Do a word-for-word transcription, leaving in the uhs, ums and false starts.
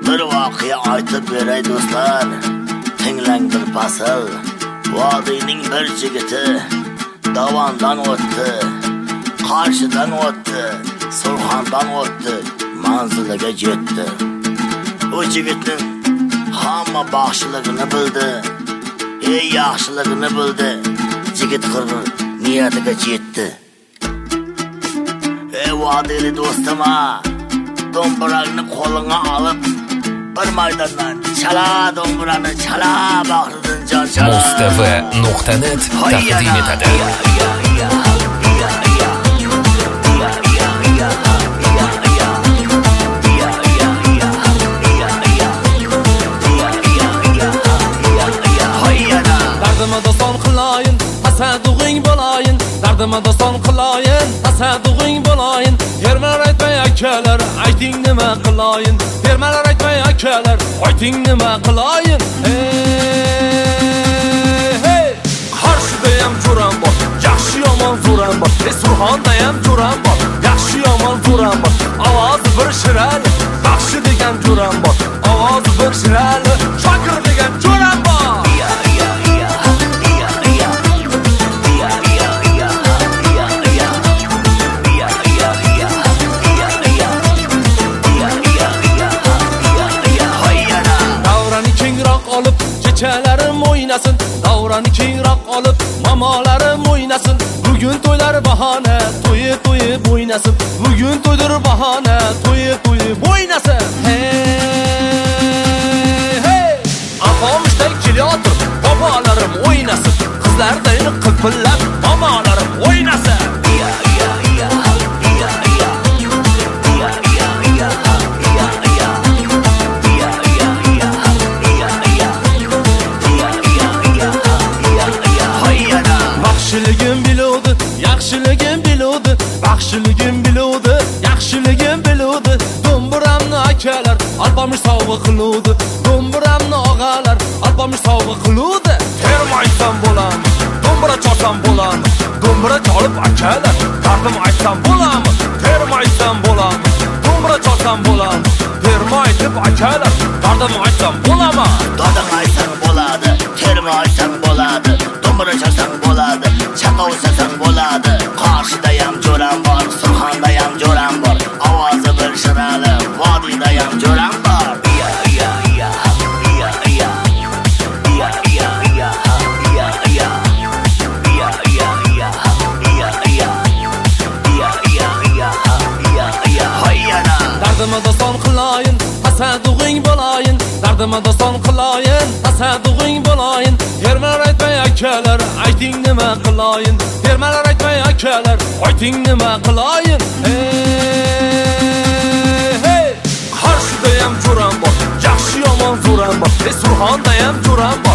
Bir voqea aytib beray do'stlar, tinglang bir fasl. Vodiyning bir jigiti Dovondan o'tdi, Qarshidan o'tdi, Surxondan o'tdi, manziliga yetdi. O jigitning hamma baxshiligini bildi, ey yaxshiligini bildi. Jigit qirg'ir niyatiga yetdi. Ey vodiyli do'stim, do'mbirangni qo'lingga olib, bir maydondan chala do'mbirani chala bag'ridan jon chala. Mustafa nuqta net taqdim etadi. Dardima doston qilayin, tasadduqing bo'layin. Dardima doston qilayin, tasadduqing bo'layin. Yermalar aytmay akalar, ayting nima qilayin. Yermalar aytmay akalar, ayting nima qilayin. Hey, Qarshida ham jo'ram bor, yaxshi yomon zo'ram bor. Surxonda ham jo'ram bor, yaxshi yomon zo'ram bor. Ovozi bir shirali, baxshi degan jo'ram bor. Ovozi bir shirali, shokir degan jo'ram bor. Kechalarim o'ynasin, davrani kengroq olib, mamolarim o'ynasin. Bugun to'ylar bahona, to'yib to'yib o'ynasin. Bugun to'ydir bahona, to'yib to'yib o'ynasin. Hey, hey! Afomishdan kelyotir, bobolarim o'ynasin. Qizlardayin qilpillab, mamolarim o'ynasin. Yaxshiligim biludi, yaxshiligim biludi, baxshiligim biludi, yaxshiligim biludi. Do'mbiramni akalar, albomish sovg'a qiludi. Do'mbiramni og'alar, albomish sovg'a qiludi. Termaysam bo'lamiz, do'mbira chalsam bo'lamiz. Do'mbira chalib akalar, dardim aytsam bo'lamiz. Termaysam bo'lamiz, do'mbira chalsam bo'lamiz. Termaytib akalar, dardim aytsam bo'lamiz. Dadam aytsam bo'ladi, termaysam bo'ladi. Do'mbira chalsam bo'ladi, chaqovsam bo'ladi. Qarshida ham jo'ram bor, Surxonda ham jo'ram bor. Ovozi bir shirali, vodiyda ham jo'ram bor. Ya ya ya ya ya ya ya ya ya ya ya ya ya ya ya ya hayana. Dardima doston qilayin, tasadduqing bo'layin. Dardima doston qilayin, tasadduqing bo'layin. Yermalar aytmay akalar, ayting nima qilayin. Yermalar aytmay akalar, ayting nima qilayin. Hey, Qarshida ham jo'ram bor, yaxshi yomon zo'ram bor. Surxonda ham jo'ram bor,